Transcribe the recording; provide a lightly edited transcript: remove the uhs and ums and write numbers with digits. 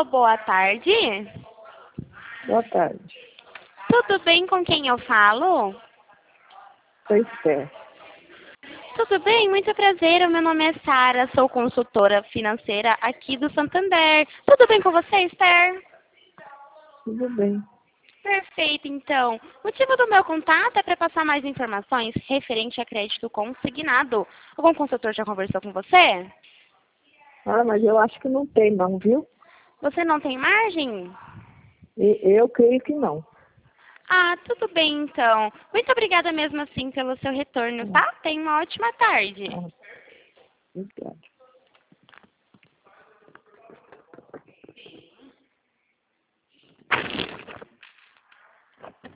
Alô, boa tarde. Boa tarde. Tudo bem com quem eu falo? Sou Esther. Tudo bem? Muito prazer. O meu nome é Sara, sou consultora financeira aqui do Santander. Tudo bem com você, Esther? Tudo bem. Perfeito, então. O motivo do meu contato é para passar mais informações referente a crédito consignado. Algum consultor já conversou com você? Ah, mas eu acho que não tem não, viu? Você não tem margem? Eu creio que não. Ah, tudo bem, então. Muito obrigada mesmo assim pelo seu retorno, tá? Tenha uma ótima tarde. Ah, obrigada.